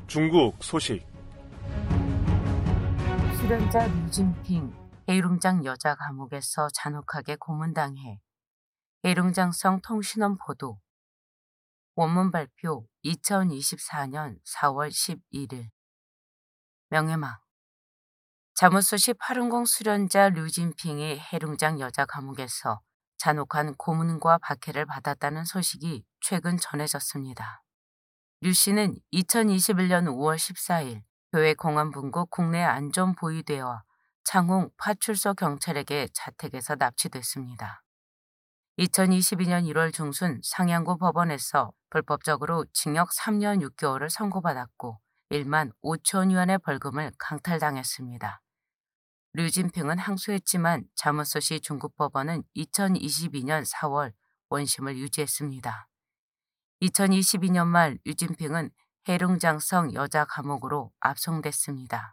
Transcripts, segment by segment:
중국 소식. 수련자 류진핑 해룡장 여자 감옥에서 잔혹하게 고문당해. 해룡장성 통신원 보도. 원문 발표 2024년 4월 11일. 명예망. 자무소시 810 수련자 류진핑이 해룡장 여자 감옥에서 잔혹한 고문과 박해를 받았다는 소식이 최근 전해졌습니다. 류 씨는 2021년 5월 14일 교회 공안분고 국내 안전보위대와 창홍 파출소 경찰에게 자택에서 납치됐습니다. 2022년 1월 중순 상양구 법원에서 불법적으로 징역 3년 6개월을 선고받았고 1만 5천 위안의 벌금을 강탈당했습니다. 류진핑은 항소했지만 자무소시 중국법원은 2022년 4월 원심을 유지했습니다. 2022년 말 류진핑은 해룡장성 여자 감옥으로 압송됐습니다.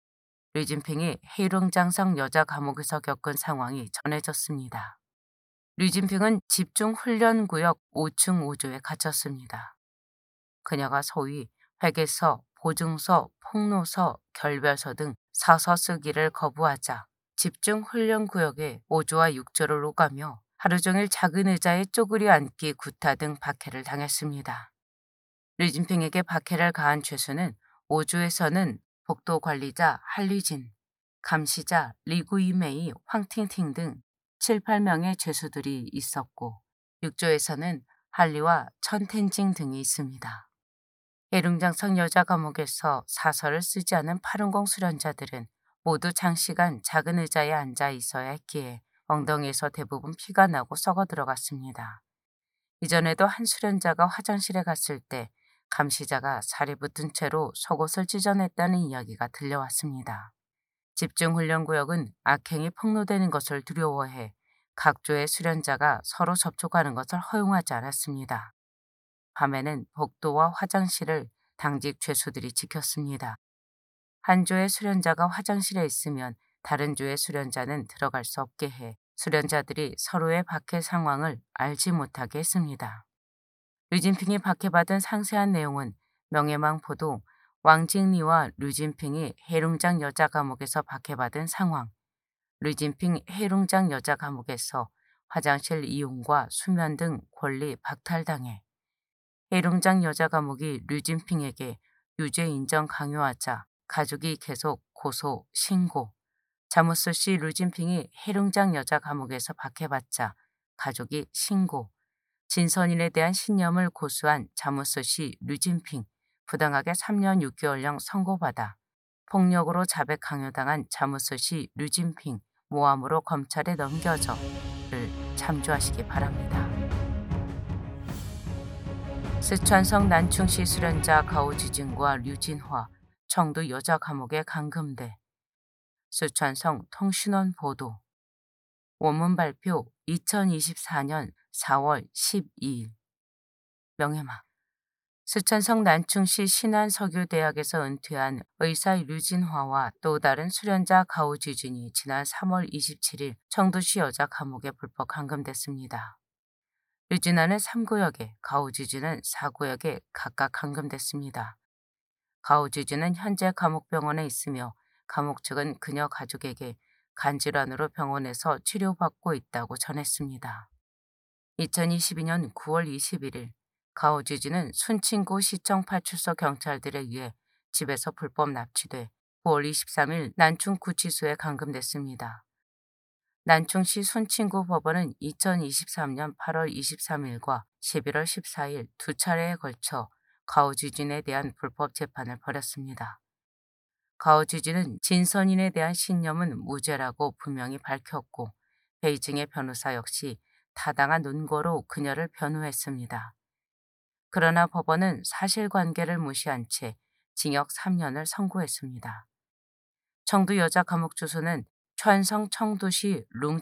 류진핑이 해룡장성 여자 감옥에서 겪은 상황이 전해졌습니다. 류진핑은 집중훈련구역 5층 5조에 갇혔습니다. 그녀가 소위 회계서, 보증서, 폭로서, 결별서 등 사서 쓰기를 거부하자 집중훈련구역에 5조와 6조를 오가며 하루 종일 작은 의자에 쪼그려 앉기 구타 등 박해를 당했습니다. 류진핑에게 박해를 가한 죄수는 5조에서는 복도관리자 한리진, 감시자 리구이메이 황팅팅 등 7, 8명의 죄수들이 있었고 6조에서는 한리와 천텐징 등이 있습니다. 해룡장성 여자 감옥에서 사서를 쓰지 않은 810 수련자들은 모두 장시간 작은 의자에 앉아 있어야 했기에 엉덩이에서 대부분 피가 나고 썩어 들어갔습니다. 이전에도 한 수련자가 화장실에 갔을 때 감시자가 살이 붙은 채로 속옷을 찢어냈다는 이야기가 들려왔습니다. 집중훈련구역은 악행이 폭로되는 것을 두려워해 각 조의 수련자가 서로 접촉하는 것을 허용하지 않았습니다. 밤에는 복도와 화장실을 당직 죄수들이 지켰습니다. 한 조의 수련자가 화장실에 있으면 다른 조의 수련자는 들어갈 수 없게 해 수련자들이 서로의 박해 상황을 알지 못하게 했습니다. 류진핑이 박해받은 상세한 내용은 명예망 보도 왕징리와 류진핑이 해룡장 여자 감옥에서 박해받은 상황, 류진핑 해룡장 여자 감옥에서 화장실 이용과 수면 등 권리 박탈당해 해룡장 여자 감옥이 류진핑에게 유죄 인정 강요하자 가족이 계속 고소, 신고, 자무소시 류진핑이 해룡장 여자 감옥에서 박해받자 가족이 신고, 진선인에 대한 신념을 고수한 자무소시 류진핑 부당하게 3년 6개월형 선고받아 폭력으로 자백 강요당한 자무소시 류진핑 모함으로 검찰에 넘겨져를 참조하시기 바랍니다. 스촨성 난충시 수련자 가오지진과 류진화 청도 여자 감옥에 감금돼. 스촨성 통신원 보도. 원문 발표 2024년 4월 12일. 명예망. 스촨성 난충시 신안석유대학에서 은퇴한 의사 류진화와 또 다른 수련자 가오지진이 지난 3월 27일 청도시 여자 감옥에 불법 감금됐습니다. 류진화는 3구역에, 가오지진은 4구역에 각각 감금됐습니다. 가오지진은 현재 감옥병원에 있으며 감옥 측은 그녀 가족에게 간질환으로 병원에서 치료받고 있다고 전했습니다. 2022년 9월 21일 가오지진은 순친구 시청 파출소 경찰들에 의해 집에서 불법 납치돼 9월 23일 난충구치소에 감금됐습니다. 난충시 순친구 법원은 2023년 8월 23일과 11월 14일 두 차례에 걸쳐 가오지진에 대한 불법 재판을 벌였습니다. 가오지진은 진선인에 대한 신념은 무죄라고 분명히 밝혔고 베이징의 변호사 역시 타당한 논거로 그녀를 변호했습니다. 그러나 법원은 사실관계를 무시한 채 징역 3년을 선고했습니다. 청도 여자 감옥 주소는川성 청도시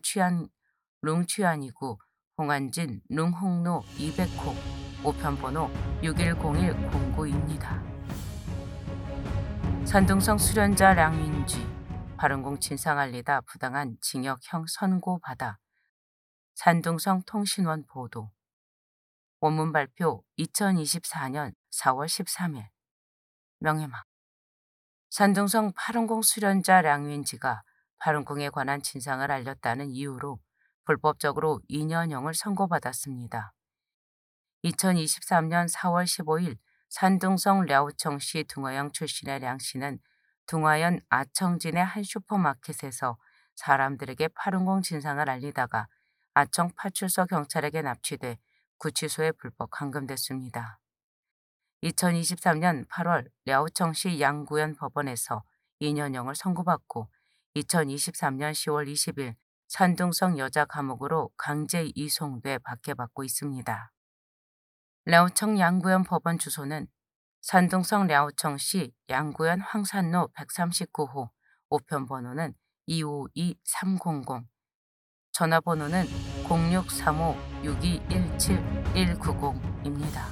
룽취안이구 홍안진 룽홍로 200호 우편번호 610109입니다. 산둥성 수련자 량윈쥐 발언공 진상알리다 부당한 징역형 선고받아. 산둥성 통신원 보도. 원문 발표 2024년 4월 13일. 명예막. 산둥성 파룬궁 수련자 량윈지가 파룬궁에 관한 진상을 알렸다는 이유로 불법적으로 2년형을 선고받았습니다. 2023년 4월 15일 산둥성 랴오청시 둥화영 출신의 량 씨는 둥화현 아청진의 한 슈퍼마켓에서 사람들에게 파룬궁 진상을 알리다가 아청 파출소 경찰에게 납치돼 구치소에 불법 감금됐습니다. 2023년 8월 랴오청시 양구현 법원에서 2년형을 선고받고 2023년 10월 20일 산둥성 여자 감옥으로 강제 이송돼 박해받고 있습니다. 랴오청 양구현 법원 주소는 산둥성 랴오청시 양구현 황산로 139호, 우편번호는 252300, 전화번호는 0635-6217-190입니다.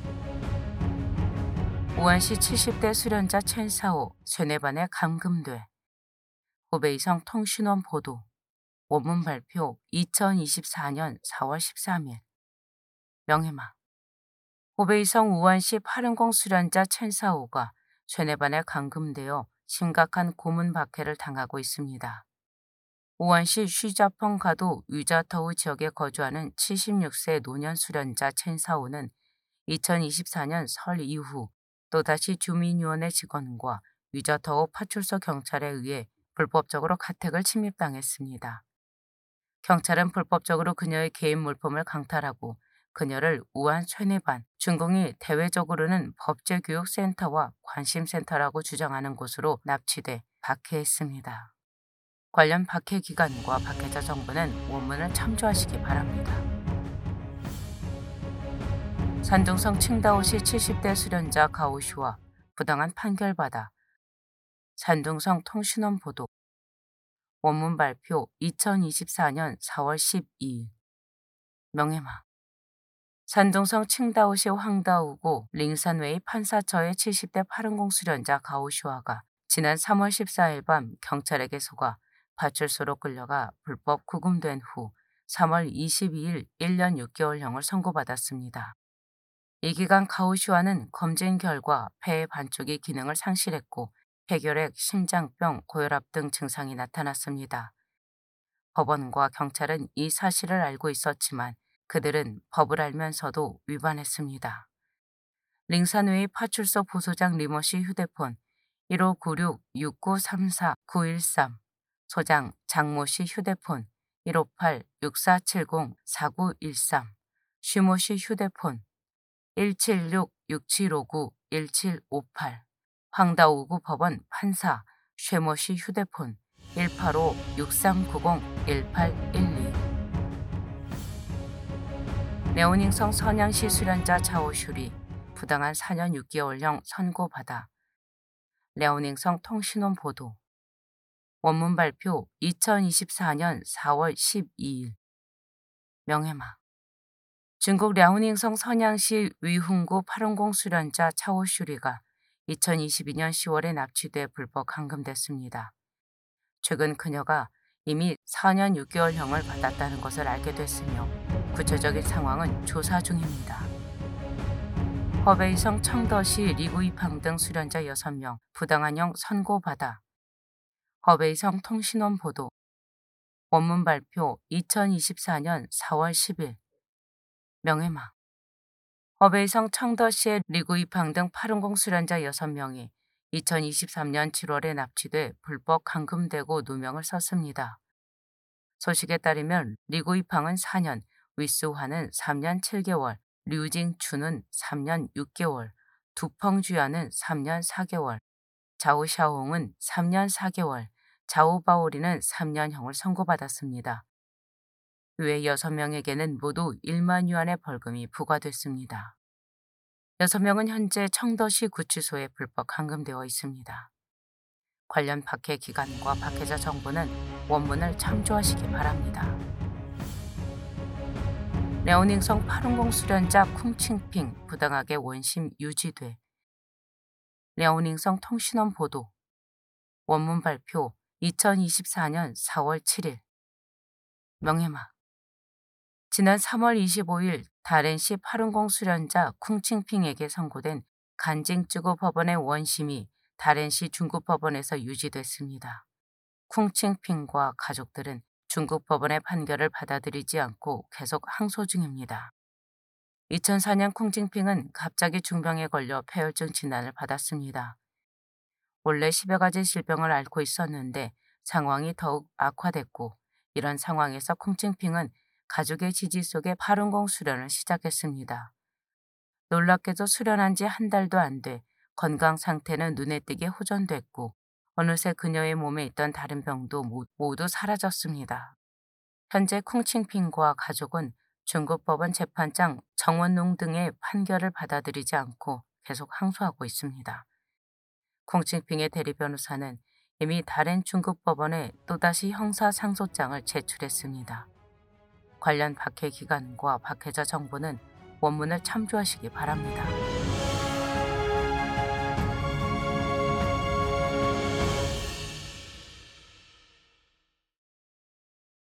우한시 70대 수련자 첸사오 쇠뇌반에 감금돼. 후베이성 통신원 보도. 원문 발표 2024년 4월 13일. 명예막. 후베이성 우한시 파룬궁 수련자 첸사오가 쇠뇌반에 감금되어 심각한 고문 박해를 당하고 있습니다. 우한시 쉬자펑 가도 위자터우 지역에 거주하는 76세 노년 수련자 첸사오는 2024년 설 이후 또다시 주민위원회 직원과 위자터우 파출소 경찰에 의해 불법적으로 가택을 침입당했습니다. 경찰은 불법적으로 그녀의 개인 물품을 강탈하고 그녀를 우한 쇠뇌반, 중공이 대외적으로는 법제교육센터와 관심센터라고 주장하는 곳으로 납치돼 박해했습니다. 관련 박해 기간과 박해자 정보는 원문을 참조하시기 바랍니다. 산둥성 칭다오시 70대 수련자 가오슈와 부당한 판결받아. 산둥성 통신원 보도. 원문 발표 2024년 4월 12일. 명예막. 산둥성 칭다오시 황다우고 링산웨이 판사처의 70대 파룬궁 수련자 가오슈아가 지난 3월 14일 밤 경찰에게 속아 파출소로 끌려가 불법 구금된 후 3월 22일 1년 6개월형을 선고받았습니다. 이 기간 가오슈아는 검진 결과 폐의 반쪽이 기능을 상실했고 폐결핵, 심장병, 고혈압 등 증상이 나타났습니다. 법원과 경찰은 이 사실을 알고 있었지만 그들은 법을 알면서도 위반했습니다. 링산웨이 파출소 부소장 리머시 휴대폰 1596-6934-913, 소장 장모씨 휴대폰 158-6470-4913, 쉬모씨 휴대폰 176-6759-1758, 황다우구 법원 판사 쉐모씨 휴대폰 185-6390-1812. 랴오닝성 선양시 수련자 차오슈리 부당한 4년 6개월형 선고받아. 랴오닝성 통신원 보도. 원문 발표 2024년 4월 12일. 명예막. 중국 랴오닝성 선양시 위훈구 파룬궁 수련자 차오슈리가 2022년 10월에 납치돼 불법 감금됐습니다. 최근 그녀가 이미 4년 6개월형을 받았다는 것을 알게 됐으며 구체적인 상황은 조사 중입니다. 허베이성 청더시 리구이팡 등 수련자 6명 부당한형 선고받아. 허베이성 통신원 보도. 원문 발표 2024년 4월 10일. 명예막. 허베이성 청더시의 리구이팡 등 파룬궁 수련자 6명이 2023년 7월에 납치돼 불법 감금되고 누명을 썼습니다. 소식에 따르면 리구이팡은 4년, 위스환은 3년 7개월, 류징추는 3년 6개월, 두펑주야는 3년 4개월, 자오샤옹은 3년 4개월, 자오바오리는 3년형을 선고받았습니다. 외 6명에게는 모두 1만 유안의 벌금이 부과됐습니다. 6명은 현재 청더시 구치소에 불법 감금되어 있습니다. 관련 박해 기간과 박해자 정보는 원문을 참조하시기 바랍니다. 랴오닝성 파룬궁 수련자 쿵칭핑 부당하게 원심 유지돼. 랴오닝성 통신원 보도. 원문 발표 2024년 4월 7일. 명예막. 지난 3월 25일 다렌시 파룬궁 수련자 쿵칭핑에게 선고된 간징쯔구 법원의 원심이 다렌시 중국 법원에서 유지됐습니다. 쿵칭핑과 가족들은 중국 법원의 판결을 받아들이지 않고 계속 항소 중입니다. 2004년 쿵칭핑은 갑자기 중병에 걸려 폐혈증 진단을 받았습니다. 원래 10여 가지 질병을 앓고 있었는데 상황이 더욱 악화됐고, 이런 상황에서 쿵칭핑은 가족의 지지 속에 파룬공 수련을 시작했습니다. 놀랍게도 수련한 지 한 달도 안 돼 건강 상태는 눈에 띄게 호전됐고, 어느새 그녀의 몸에 있던 다른 병도 모두 사라졌습니다. 현재 쿵칭핑과 가족은 중국 법원 재판장 정원농 등의 판결을 받아들이지 않고 계속 항소하고 있습니다. 쿵칭핑의 대리 변호사는 이미 다른 중국 법원에 또다시 형사 상소장을 제출했습니다. 관련 박해 기관과 박해자 정부는 원문을 참조하시기 바랍니다.